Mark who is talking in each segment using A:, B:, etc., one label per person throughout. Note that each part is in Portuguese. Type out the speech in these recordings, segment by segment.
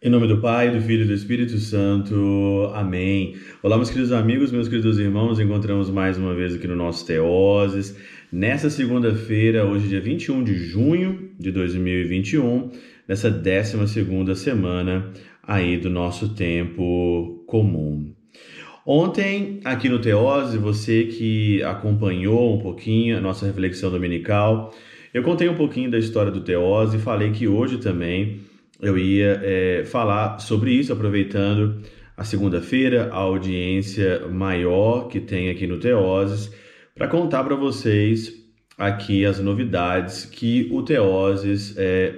A: Em nome do Pai, do Filho e do Espírito Santo. Amém. Olá, meus queridos amigos, meus queridos irmãos. Nos encontramos mais uma vez aqui no nosso Teoses. Nessa segunda-feira, hoje dia 21 de junho de 2021, nessa 12ª semana aí do nosso tempo comum. Ontem, aqui no Teose, você que acompanhou um pouquinho a nossa reflexão dominical, eu contei um pouquinho da história do Teose e falei que hoje também eu ia falar sobre isso, aproveitando a segunda-feira, a audiência maior que tem aqui no Teoses, para contar para vocês aqui as novidades que o Teoses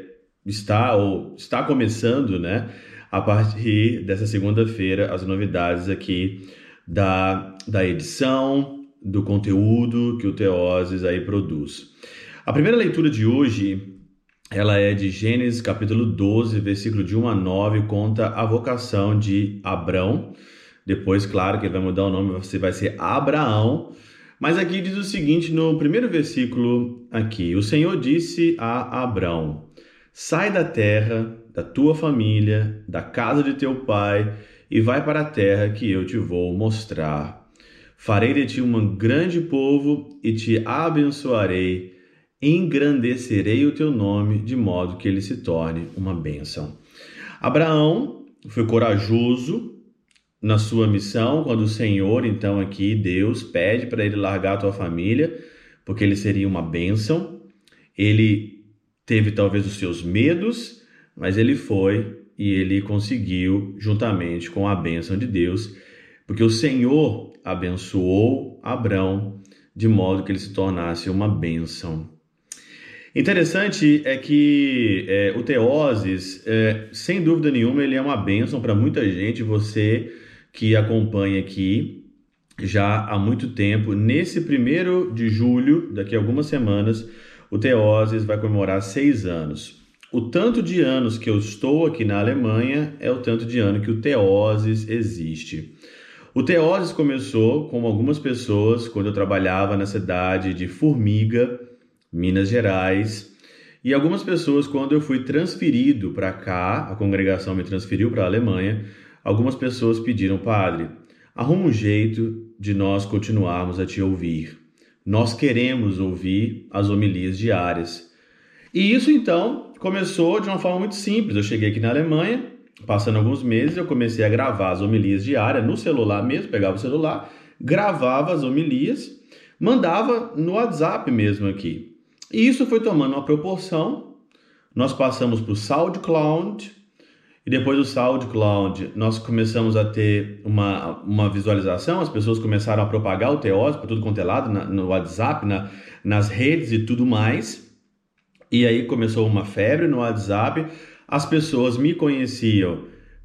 A: está começando, né? A partir dessa segunda-feira, as novidades aqui da edição, do conteúdo que o Teoses aí produz. A primeira leitura de hoje, ela é de Gênesis capítulo 12, versículo de 1 a 9, conta a vocação de Abrão. Depois, claro, que ele vai mudar o nome, você vai ser Abraão. Mas aqui diz o seguinte, no primeiro versículo aqui: o Senhor disse a Abrão: sai da terra, da tua família, da casa de teu pai, e vai para a terra que eu te vou mostrar. Farei de ti um grande povo e te abençoarei. Engrandecerei o teu nome de modo que ele se torne uma bênção. Abraão foi corajoso na sua missão quando o Senhor, então aqui, Deus, pede para ele largar a tua família, porque ele seria uma bênção. Ele teve talvez os seus medos, mas ele foi e ele conseguiu juntamente com a bênção de Deus, porque o Senhor abençoou Abrão de modo que ele se tornasse uma bênção. Interessante é que o Teoses, sem dúvida nenhuma, ele é uma bênção para muita gente. Você que acompanha aqui já há muito tempo, nesse 1º de julho, daqui a algumas semanas, o Teoses vai comemorar 6 anos. O tanto de anos que eu estou aqui na Alemanha é o tanto de ano que o Teoses existe. O Teoses começou, como algumas pessoas, quando eu trabalhava na cidade de Formiga, Minas Gerais, e algumas pessoas, quando eu fui transferido para cá, a congregação me transferiu para a Alemanha, algumas pessoas pediram: padre, arruma um jeito de nós continuarmos a te ouvir. Nós queremos ouvir as homilias diárias. E isso, então, começou de uma forma muito simples. Eu cheguei aqui na Alemanha, passando alguns meses, eu comecei a gravar as homilias diárias no celular mesmo, pegava o celular, gravava as homilias, mandava no WhatsApp mesmo aqui. E isso foi tomando uma proporção. Nós passamos para o SoundCloud, e depois do SoundCloud nós começamos a ter uma visualização, as pessoas começaram a propagar o Teoses para tudo quanto é lado, no WhatsApp, nas redes e tudo mais. E aí começou uma febre no WhatsApp, as pessoas me conheciam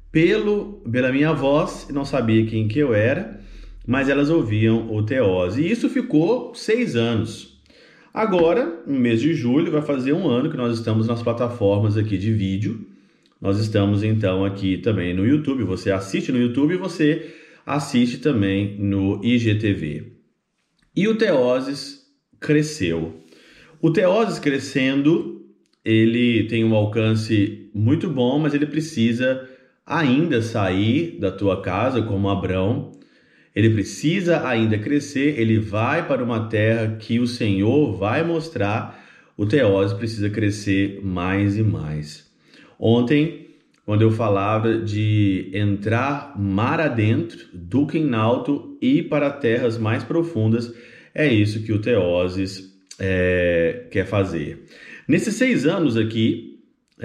A: pela minha voz, não sabia quem que eu era, mas elas ouviam o Teoses. E isso ficou 6 anos. Agora, no mês de julho, vai fazer 1 ano que nós estamos nas plataformas aqui de vídeo. Nós estamos, então, aqui também no YouTube. Você assiste no YouTube e você assiste também no IGTV. E o Teoses cresceu. O Teoses crescendo, ele tem um alcance muito bom, mas ele precisa ainda sair da tua casa, como Abrão. Ele precisa ainda crescer, ele vai para uma terra que o Senhor vai mostrar. O Teoses precisa crescer mais e mais. Ontem, quando eu falava de entrar mar adentro, Duquenalto, e ir para terras mais profundas, é isso que o Teoses quer fazer. Nesses 6 anos aqui,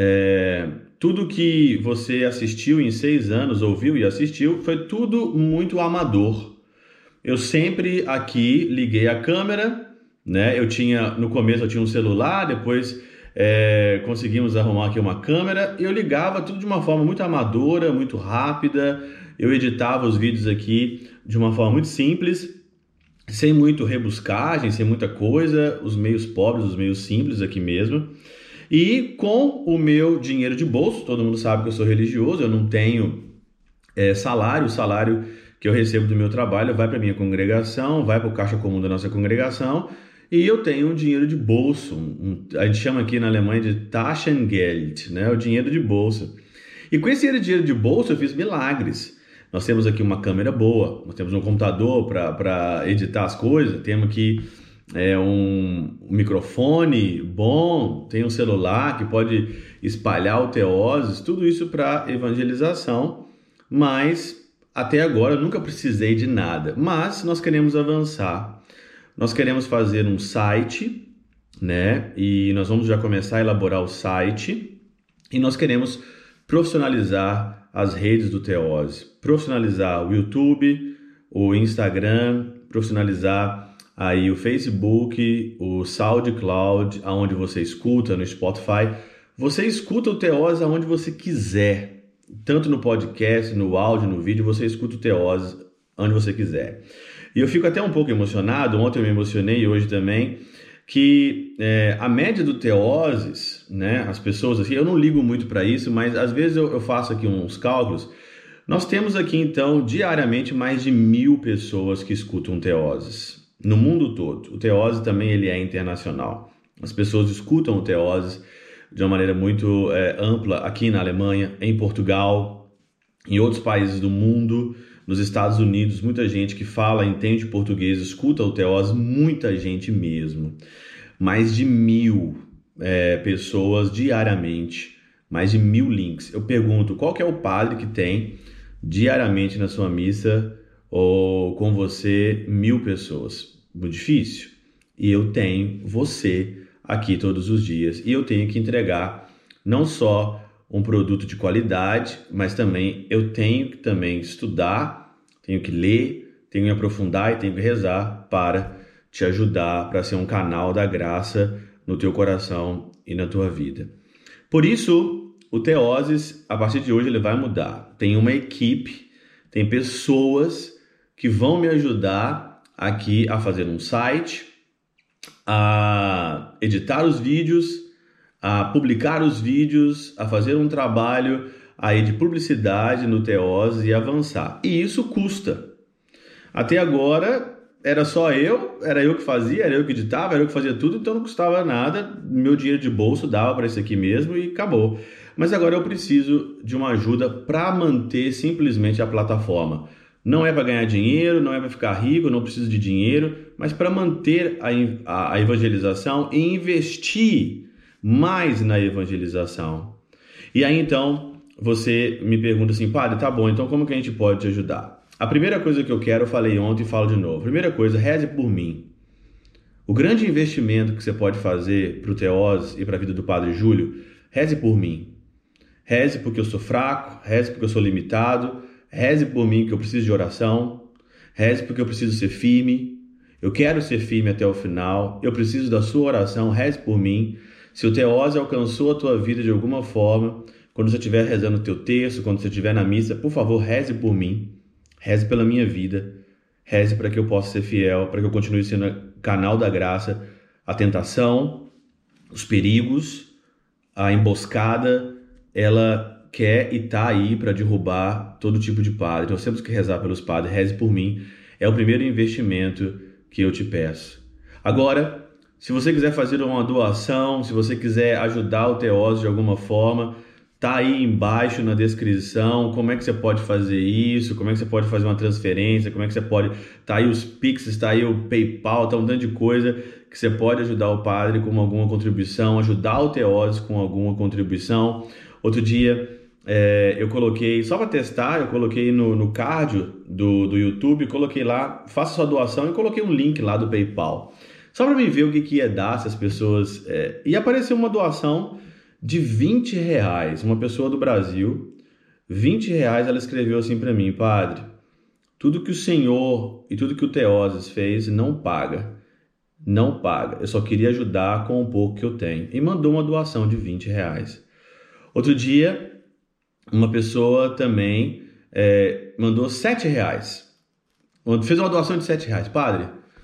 A: tudo que você assistiu em 6 anos, ouviu e assistiu, foi tudo muito amador. Eu sempre aqui liguei a câmera, né? No começo eu tinha um celular, depois conseguimos arrumar aqui uma câmera, e eu ligava tudo de uma forma muito amadora, muito rápida. Eu editava os vídeos aqui de uma forma muito simples, sem muito rebuscagem, sem muita coisa, os meios pobres, os meios simples aqui mesmo. E com o meu dinheiro de bolso, todo mundo sabe que eu sou religioso, eu não tenho salário. O salário que eu recebo do meu trabalho vai para a minha congregação, vai para o caixa comum da nossa congregação, e eu tenho um dinheiro de bolso, a gente chama aqui na Alemanha de Taschengeld, né? O dinheiro de bolso. E com esse dinheiro de bolsa eu fiz milagres. Nós temos aqui uma câmera boa, nós temos um computador para editar as coisas, temos aqui um microfone bom, tem um celular que pode espalhar o Teoses, tudo isso para evangelização, mas até agora eu nunca precisei de nada. Mas nós queremos avançar, nós queremos fazer um site, né? E nós vamos já começar a elaborar o site e nós queremos profissionalizar as redes do Teose, profissionalizar o YouTube, o Instagram, profissionalizar aí o Facebook, o SoundCloud, aonde você escuta, no Spotify. Você escuta o Teose aonde você quiser, tanto no podcast, no áudio, no vídeo, você escuta o Teose onde você quiser. E eu fico até um pouco emocionado, ontem eu me emocionei e hoje também, que a média do Teoses, né, as pessoas assim, eu não ligo muito para isso, mas às vezes eu faço aqui uns cálculos. Nós temos aqui então diariamente mais de 1.000 pessoas que escutam Teoses no mundo todo. O Teose também ele é internacional. As pessoas escutam o Teoses de uma maneira muito ampla aqui na Alemanha, em Portugal, em outros países do mundo. Nos Estados Unidos, muita gente que fala, entende português, escuta o Teose, muita gente mesmo. Mais de 1.000 pessoas diariamente, mais de 1.000 links. Eu pergunto, qual que é o padre que tem diariamente na sua missa ou com você 1.000 pessoas? Muito difícil. E eu tenho você aqui todos os dias e eu tenho que entregar não só um produto de qualidade, mas também eu tenho que também estudar, tenho que ler, tenho que aprofundar e tenho que rezar para te ajudar, para ser um canal da graça no teu coração e na tua vida. Por isso, o Teoses, a partir de hoje, ele vai mudar. Tem uma equipe, tem pessoas que vão me ajudar aqui a fazer um site, a editar os vídeos, a publicar os vídeos, a fazer um trabalho aí de publicidade no Teose e avançar. E isso custa. Até agora era só era eu que fazia, era eu que editava, era eu que fazia tudo, então não custava nada, meu dinheiro de bolso dava para isso aqui mesmo e acabou. Mas agora eu preciso de uma ajuda para manter simplesmente a plataforma. Não é para ganhar dinheiro, não é para ficar rico, não preciso de dinheiro, mas para manter a evangelização e investir mais na evangelização. E aí então você me pergunta assim, padre, tá bom, então como que a gente pode te ajudar? A primeira coisa que eu quero, eu falei ontem e falo de novo. Primeira coisa, reze por mim. O grande investimento que você pode fazer para o Teose e para a vida do Padre Júlio, reze por mim. Reze porque eu sou fraco, reze porque eu sou limitado, reze por mim que eu preciso de oração, reze porque eu preciso ser firme, eu quero ser firme até o final, eu preciso da sua oração, reze por mim. Se o Teose alcançou a tua vida de alguma forma, quando você estiver rezando o teu texto, quando você estiver na missa, por favor, reze por mim, reze pela minha vida, reze para que eu possa ser fiel, para que eu continue sendo canal da graça, a tentação, os perigos, a emboscada, ela quer e está aí para derrubar todo tipo de padre. Então, nós temos que rezar pelos padres, reze por mim, é o primeiro investimento que eu te peço. Agora, se você quiser fazer uma doação, se você quiser ajudar o Teose de alguma forma, tá aí embaixo na descrição como é que você pode fazer isso, como é que você pode fazer uma transferência, como é que você pode... Tá aí os Pix, tá aí o PayPal, tá um tanto de coisa que você pode ajudar o padre com alguma contribuição, ajudar o Teose com alguma contribuição. Outro dia eu coloquei, só para testar, eu coloquei no card do YouTube, coloquei lá, faça sua doação e coloquei um link lá do PayPal. Só para me ver o que ia dar se as pessoas... E apareceu uma doação de R$20. Uma pessoa do Brasil, R$20, ela escreveu assim para mim, padre, tudo que o Senhor e tudo que o Teoses fez não paga. Não paga. Eu só queria ajudar com o pouco que eu tenho. E mandou uma doação de R$20. Outro dia, uma pessoa também mandou R$7. Fez uma doação de R$7. Padre,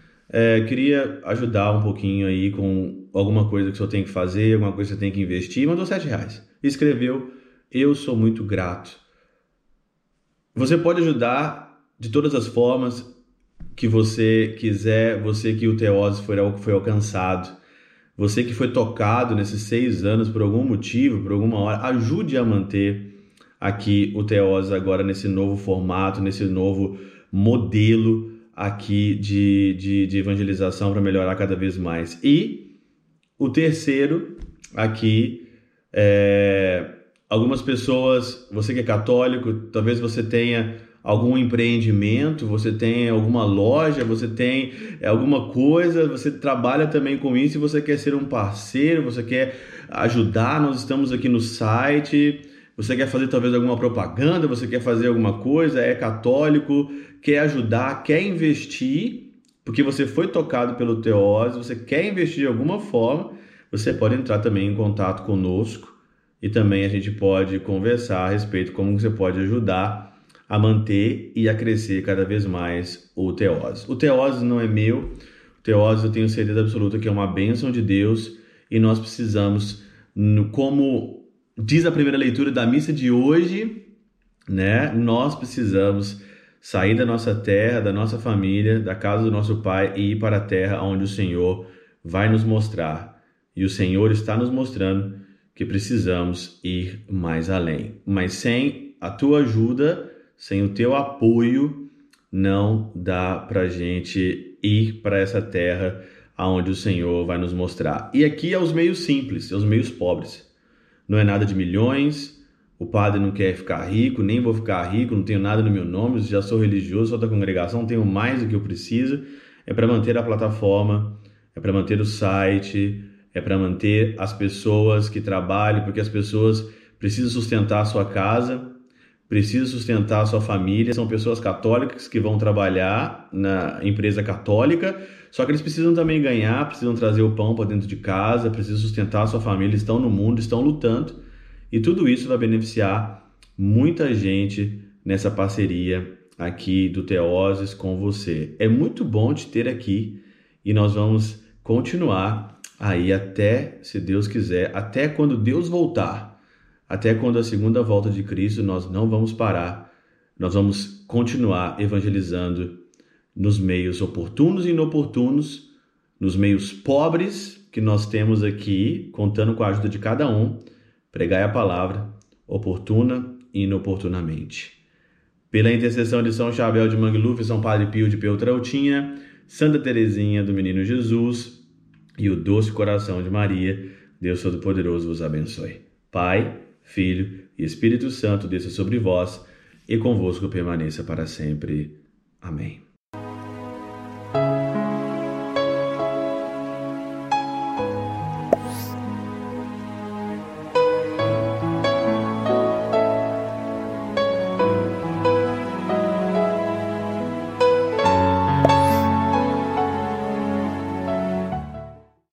A: queria ajudar um pouquinho aí com alguma coisa que o senhor tem que fazer, alguma coisa que você tem que investir, mandou R$7. Escreveu, eu sou muito grato. Você pode ajudar de todas as formas que você quiser, você que o Teose foi alcançado, você que foi tocado nesses 6 anos por algum motivo, por alguma hora, ajude a manter aqui o Teoses agora nesse novo formato, nesse novo modelo aqui de evangelização para melhorar cada vez mais. E o terceiro aqui algumas pessoas, você que é católico, talvez você tenha algum empreendimento, você tem alguma loja, você tem alguma coisa, você trabalha também com isso e você quer ser um parceiro, você quer ajudar, nós estamos aqui no site, você quer fazer talvez alguma propaganda, você quer fazer alguma coisa, é católico, quer ajudar, quer investir, porque você foi tocado pelo Teoses, você quer investir de alguma forma, você pode entrar também em contato conosco e também a gente pode conversar a respeito de como você pode ajudar a manter e a crescer cada vez mais o Teoses. O Teoses não é meu, o Teoses eu tenho certeza absoluta que é uma bênção de Deus e nós precisamos, como diz a primeira leitura da missa de hoje, né? Nós precisamos sair da nossa terra, da nossa família, da casa do nosso Pai e ir para a terra onde o Senhor vai nos mostrar. E o Senhor está nos mostrando que precisamos ir mais além. Mas sem a tua ajuda, sem o teu apoio, não dá para a gente ir para essa terra aonde o Senhor vai nos mostrar. E aqui é os meios simples, é os meios pobres. Não é nada de milhões, o padre não quer ficar rico, nem vou ficar rico, não tenho nada no meu nome, já sou religioso, sou da congregação, tenho mais do que eu preciso. É para manter a plataforma, é para manter o site, é para manter as pessoas que trabalham, porque as pessoas precisam sustentar a sua casa, precisam sustentar a sua família, são pessoas católicas que vão trabalhar na empresa católica, só que eles precisam também ganhar, precisam trazer o pão para dentro de casa, precisam sustentar a sua família, estão no mundo, estão lutando, e tudo isso vai beneficiar muita gente nessa parceria aqui do Teoses com você. É muito bom te ter aqui e nós vamos continuar aí até, se Deus quiser, até quando Deus voltar, até quando a segunda volta de Cristo, nós não vamos parar, nós vamos continuar evangelizando nos meios oportunos e inoportunos, nos meios pobres que nós temos aqui, contando com a ajuda de cada um, pregai a palavra oportuna e inoportunamente. Pela intercessão de São Chabel de Mangluf, São Padre Pio de Peltrautinha, Santa Teresinha do Menino Jesus e o doce coração de Maria, Deus Todo-Poderoso vos abençoe. Pai, Filho e Espírito Santo desça sobre vós e convosco permaneça para sempre. Amém.